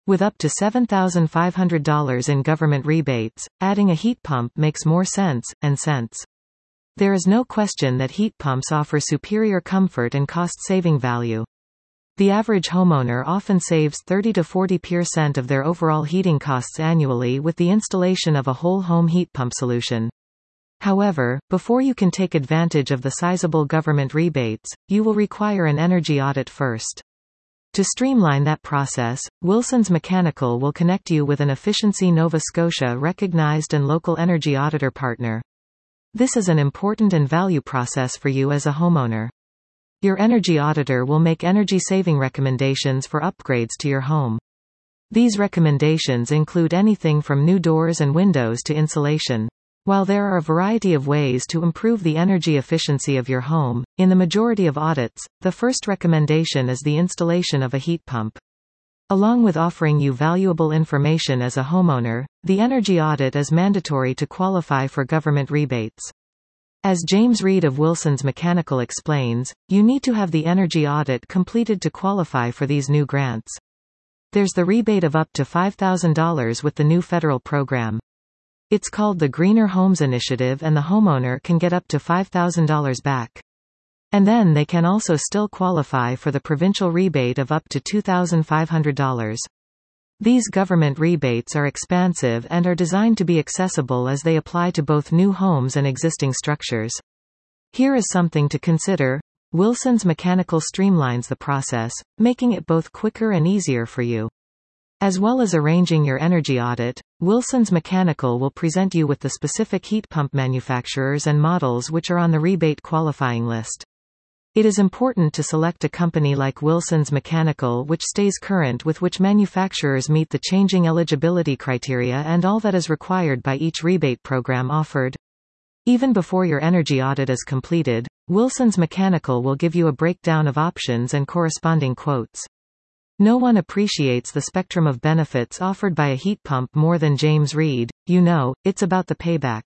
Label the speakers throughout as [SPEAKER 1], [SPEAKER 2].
[SPEAKER 1] With up to $7,500 in government rebates, adding a heat pump makes more sense. There is no question that heat pumps offer superior comfort and cost-saving value. The average homeowner often saves 30 to 40% of their overall heating costs annually with the installation of a whole home heat pump solution. However, before you can take advantage of the sizable government rebates, you will require an energy audit first. To streamline that process, Wilsons Mechanical will connect you with an Efficiency Nova Scotia recognized and local energy auditor partner. This is an important and value process for you as a homeowner. Your energy auditor will make energy-saving recommendations for upgrades to your home. These recommendations include anything from new doors and windows to insulation. While there are a variety of ways to improve the energy efficiency of your home, in the majority of audits, the first recommendation is the installation of a heat pump. Along with offering you valuable information as a homeowner, the energy audit is mandatory to qualify for government rebates. As James Reed of Wilsons Mechanical explains, you need to have the energy audit completed to qualify for these new grants. There's the rebate of up to $5,000 with the new federal program. It's called the Greener Homes Initiative, and the homeowner can get up to $5,000 back. And then they can also still qualify for the provincial rebate of up to $2,500. These government rebates are expansive and are designed to be accessible as they apply to both new homes and existing structures. Here is something to consider. Wilsons Mechanical streamlines the process, making it both quicker and easier for you. As well as arranging your energy audit, Wilsons Mechanical will present you with the specific heat pump manufacturers and models which are on the rebate qualifying list. It is important to select a company like Wilsons Mechanical which stays current with which manufacturers meet the changing eligibility criteria and all that is required by each rebate program offered. Even before your energy audit is completed, Wilsons Mechanical will give you a breakdown of options and corresponding quotes. No one appreciates the spectrum of benefits offered by a heat pump more than James Reed. It's about the payback.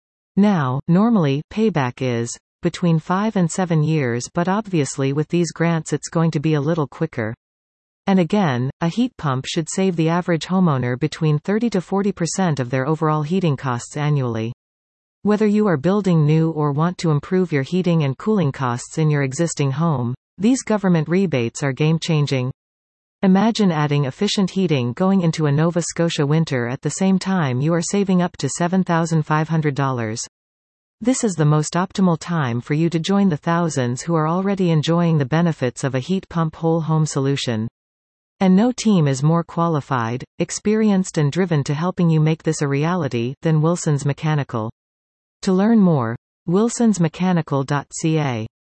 [SPEAKER 1] Now, normally, payback is between 5 and 7 years, but obviously with these grants it's going to be a little quicker. And again, a heat pump should save the average homeowner between 30 to 40% of their overall heating costs annually. Whether you are building new or want to improve your heating and cooling costs in your existing home, these government rebates are game-changing. Imagine adding efficient heating going into a Nova Scotia winter at the same time you are saving up to $7,500. This is the most optimal time for you to join the thousands who are already enjoying the benefits of a heat pump whole home solution. And no team is more qualified, experienced and driven to helping you make this a reality than Wilsons Mechanical. To learn more, wilsonsmechanical.ca.